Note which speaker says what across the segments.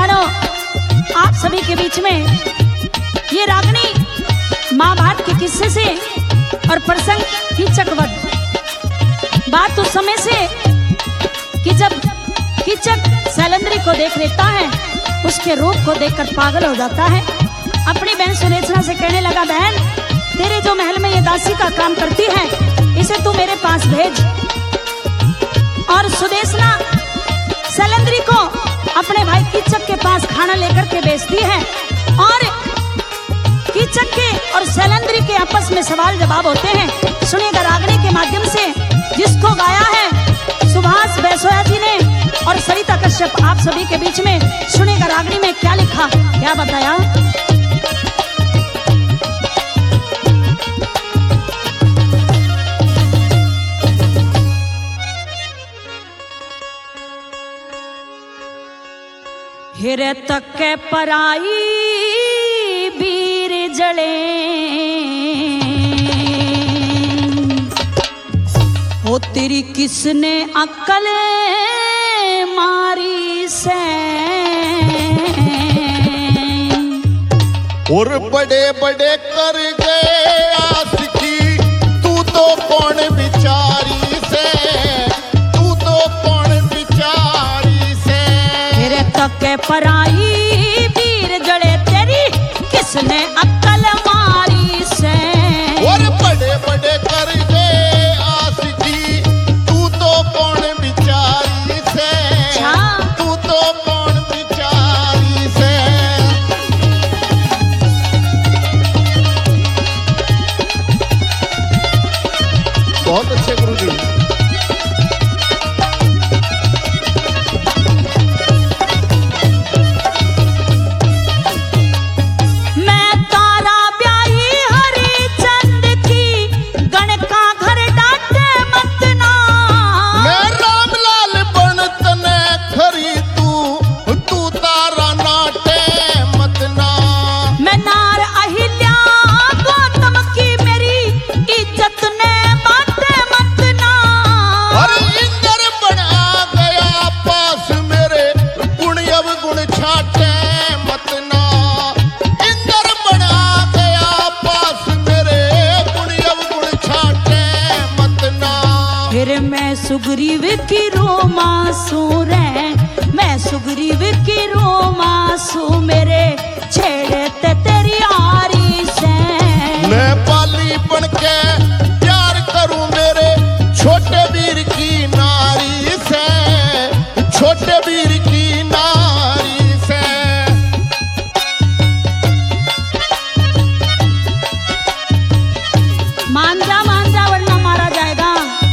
Speaker 1: मेहमानों, आप सभी के बीच में ये रागनी महाभारत के किस्से से और प्रसंग कीचकवध। बात उस समय से कि जब कीचक सैलंद्री को देख लेता है, उसके रूप को देखकर पागल हो जाता है। अपनी बहन सुनेत्रा से कहने लगा, बहन तेरे जो महल में ये दासी का काम करती है, इसे तू मेरे पास भेज। और सुदेशना सैलंद्री को अपने भाई कीचक के पास खाना लेकर के भेजती है और कीचक के और सैलंद्री के आपस में सवाल जवाब होते हैं। सुनिएगा रागनी के माध्यम से, जिसको गाया है सुभाष बैसोया जी ने और सरिता कश्यप आप सभी के बीच में। सुनिएगा रागनी में क्या लिखा, क्या बताया। हिरे तक के पराई बीर जड़े, ओ तेरी किसने अक्ल मारी से।
Speaker 2: और बड़े बड़े कर गए आशिकी, तू तो कौन बिचारी से, तू तो कौन बिचारी से।
Speaker 1: तेरे तक के पराई बीर जड़े, तेरी किसने अक्ल मारी से।
Speaker 2: और बड़े बड़े कर गए आशिकी, तू तो कौन बिचारी से, तू तो कौन बिचारी से। बहुत अच्छे गुरुजी।
Speaker 1: सुग्रीव की रोमांसू रे, मैं सुग्रीव की रोमांसू, मेरे छेड़ते तेरी आरी से।
Speaker 2: मैं पाली बन के प्यार करूं मेरे छोटे वीर की नारी से, छोटे वीर की नारी से।
Speaker 1: मान जा वरना मारा जाएगा।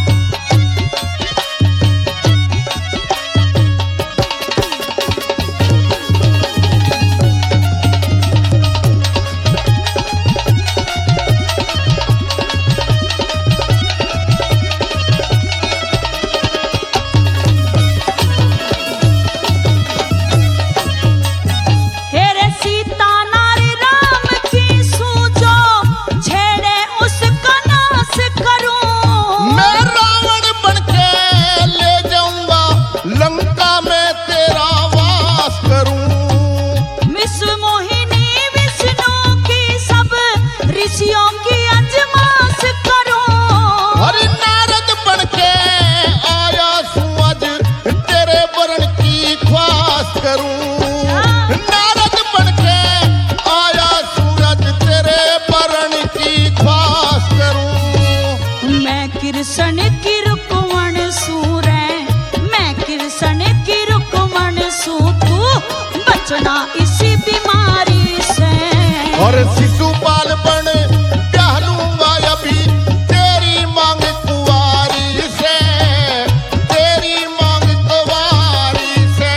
Speaker 1: कृष्ण की रुक्मण सूरे, मैं कृष्ण की रुक्मण सू, तू बचना इसी बीमारी से।
Speaker 2: और शिशुपाल बन ब्याह लूंगा अभी, तेरी मांग कुंवारी से, तेरी मांग कुंवारी से।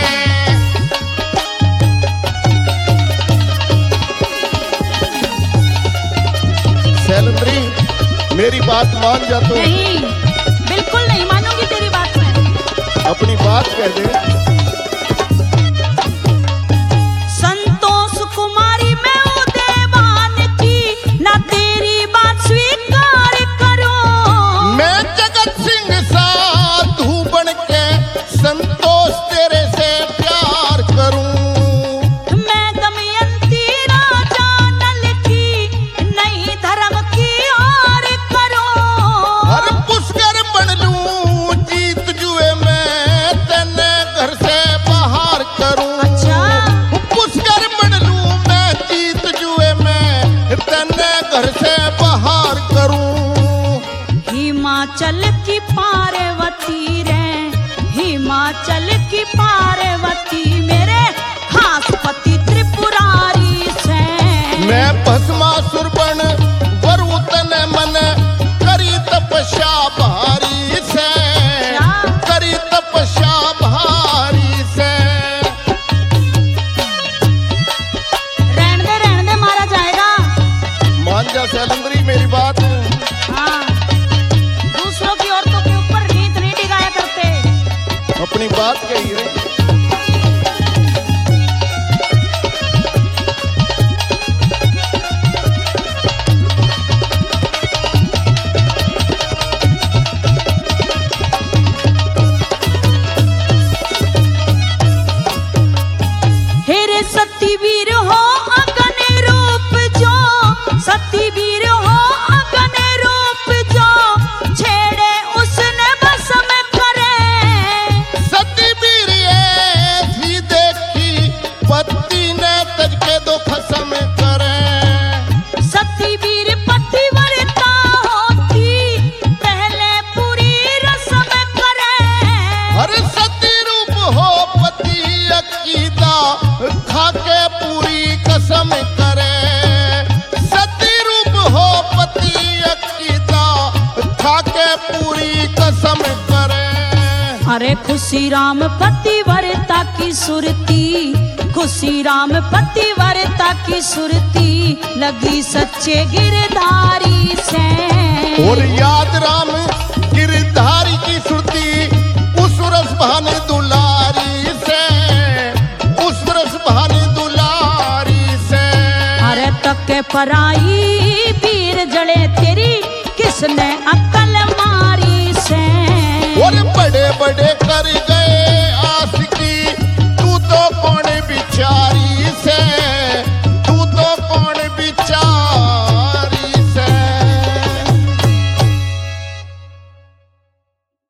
Speaker 2: सैलंद्री मेरी बात मान जा तो।
Speaker 1: नहीं, बिल्कुल नहीं मानूंगी तेरी बात मैं।
Speaker 2: अपनी बात कह दे।
Speaker 1: संतोष कुमारी मैं उदयवान की, ना तेरी बात स्वीकार करूं।
Speaker 2: मैं जगत सिंह साधु बन के संतोष तेरे से प्यार करूं।
Speaker 1: हिमाचल की पार्वती रे, हिमाचल की पार्वती मेरे खास पति त्रिपुरारी से।
Speaker 2: मैं भस्मासुर बन वरु तन मन करी तपस्या भारी से, करी तपस्या भारी से।
Speaker 1: रहने दे मारा जाएगा।
Speaker 2: मान जा सैलंद्री मेरी बात।
Speaker 1: हाँ, दूसरों की औरतों के ऊपर गीत नहीं डिगाया करते।
Speaker 2: अपनी बात कही रे।
Speaker 1: सती वीर हो अगन रूप जो, सती वीर हो अगन रूप जो, छेड़े उसने बस में करे।
Speaker 2: सती वीर ऐसी देखी पति ने तज के दो खसम करे।
Speaker 1: सती वीर पतिव्रता होती पहले पूरी रस्म करे।
Speaker 2: हर सती रूप हो पति अकीदा खाके पूरी कसम करे। सती रूप हो पति अकीदा खाके पूरी कसम करे।
Speaker 1: अरे खुशी राम पतिव्रता की सुरती, खुशी राम पतिव्रता की सुरती लगी सच्चे गिरधारी से।
Speaker 2: और याद राम गिरधारी की सुरती उस रस भान दुलारी से, उस रस भान दुलारी से।
Speaker 1: अरे तक पराई वीर जड़े तेरी किसने अक्ल मारी से।
Speaker 2: और बड़े बड़े कर गए